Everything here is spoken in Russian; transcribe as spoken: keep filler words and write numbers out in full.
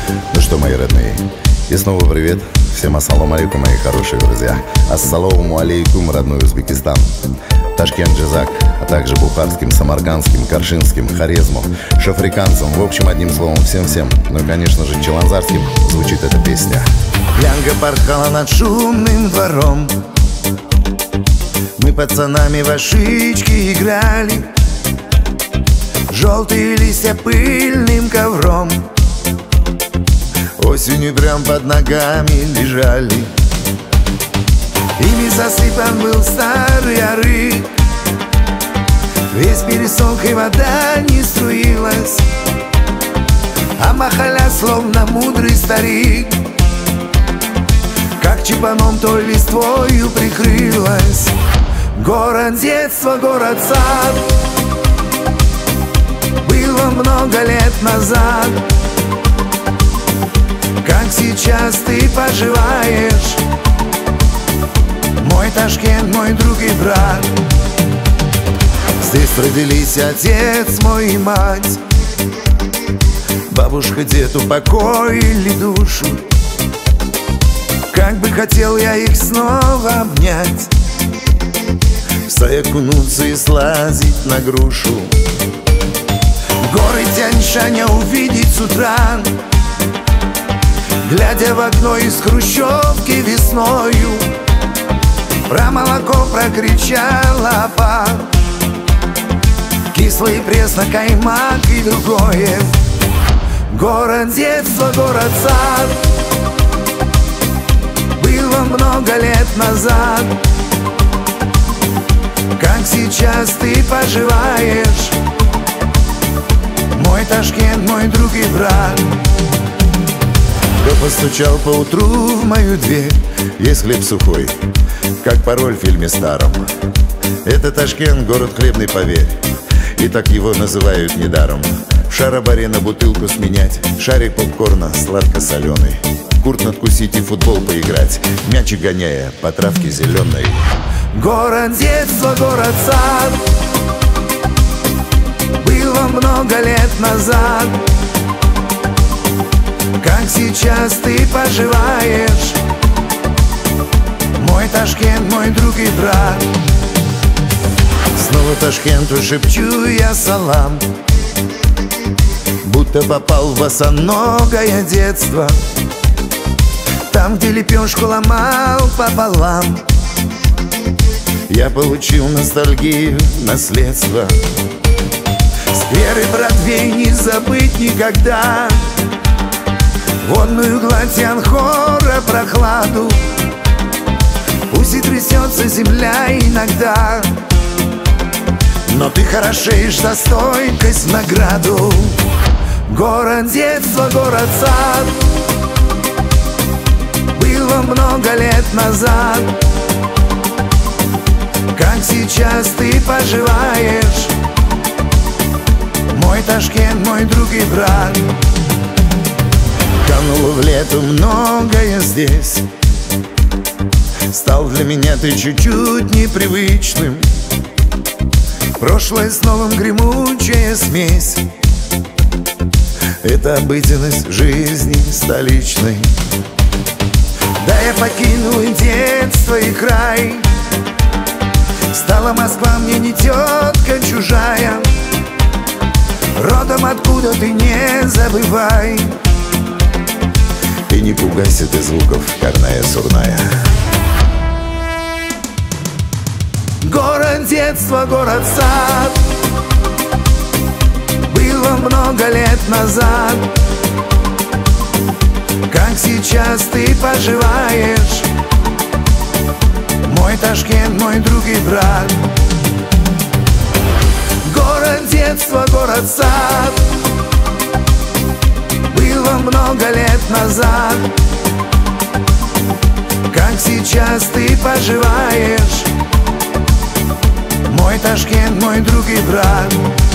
Ну что, мои родные, и снова привет. Всем ассалам алейкум, мои хорошие друзья. Ассаляму алейкум, родной Узбекистан. Ташкент, Джизак, а также бухарским, самаркандским, каршинским, хорезму, шафриканцам. В общем, одним словом, всем-всем. Ну и, конечно же, челанзарским звучит эта песня. Лянга порхала над шумным двором. Мы пацанами в ошибки играли. Желтые листья пыльным ковром осенью прям под ногами лежали. Ими засыпан был старый арык. Весь пересох и вода не струилась, а махаля словно мудрый старик, как чепаном той листвою прикрылась. Город детства, город сад, было много лет назад. Как сейчас ты поживаешь, мой Ташкент, мой друг и брат? Здесь родились отец мой и мать, бабушка, дед упокоили душу. Как бы хотел я их снова обнять, в стай окунуться и слазить на грушу. Горы Тянь-Шаня увидеть с утра, глядя в окно из хрущевки весною. Про молоко прокричала па, кислый пресно, каймак и другое. Город детства, город сад, было много лет назад. Как сейчас ты поживаешь, мой Ташкент, мой друг и брат? Кто постучал поутру в мою дверь? Есть хлеб сухой, как пароль в фильме старом. Это Ташкент, город хлебный, поверь, и так его называют недаром. В шаробаре на бутылку сменять шарик попкорна сладко-соленый, курт надкусить и футбол поиграть, мячик гоняя по травке зеленой. Город детства, город сад, было много лет назад. Как сейчас ты поживаешь, мой Ташкент, мой друг и брат? Снова Ташкенту шепчу я салам, будто попал в босоногое детство, там, где лепешку ломал пополам. Я получил ностальгию, наследство. Скверы Бродвей не забыть никогда, водную гладь Янхора, прохладу. Пусть и трясется земля иногда, но ты хорошеешь за стойкость в награду. Город детства, город сад, было много лет назад. Как сейчас ты поживаешь, мой Ташкент, мой друг и брат? Кануло в лету многое здесь, стал для меня ты чуть-чуть непривычным. Прошлое с новым гремучая смесь, это обыденность жизни столичной. Да, я покинул и детство, и край, стала Москва мне не тетка чужая. Родом откуда ты, не забывай, и не пугайся ты звуков, карная сурная. Город детства, город сад, было много лет назад. Как сейчас ты поживаешь, мой Ташкент, мой друг и брат? Город детства, город сад, было много лет назад. Как сейчас ты поживаешь, мой Ташкент, мой друг и брат?